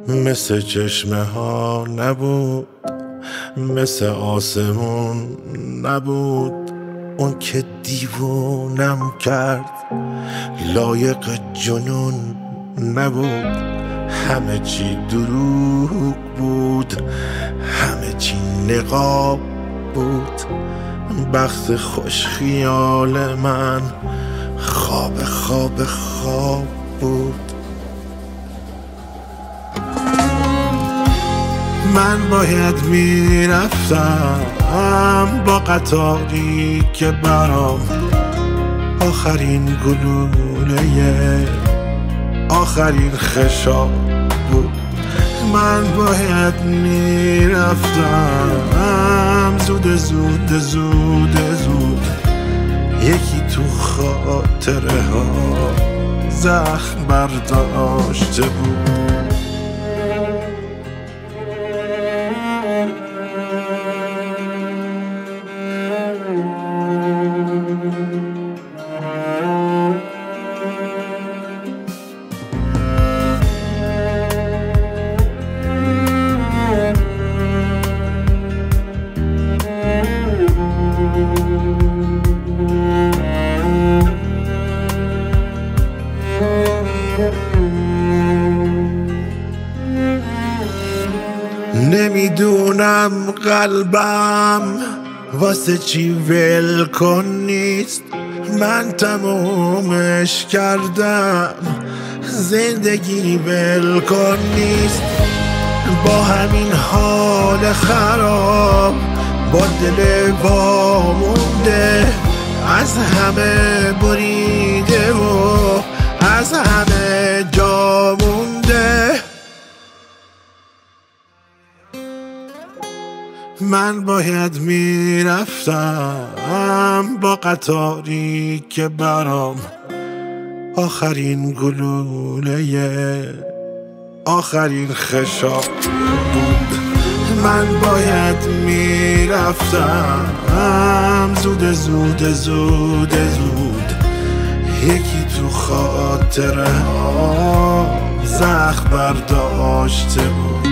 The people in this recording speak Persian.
مثل چشمه ها نبود، مثل آسمون نبود. اون که دیوونم کرد لایق جنون نبود. همه چی دروغ بود، همه چی نقاب بود. بخت خوش خیال من خواب خواب خواب بود. من باید میرفتم با قطاری که برام آخرین گلوله آخرین خشاب بود. من باید میرفتم زود زود زود زود. یکی تو خاطره ها زخم برداشته بود. نمیدونم قلبم واسه چی ولکن نیست. من تمومش کردم، زندگی ولکن نیست. با همین حال خراب، با دل وامونده، از همه بریده و از همه جا مونده. من باید میرفتم با قطاری که برام آخرین گلوله آخرین خشاب بود. من باید میرفتم زود زود زود زود. یکی تو خاطره ها زخم برداشته بود.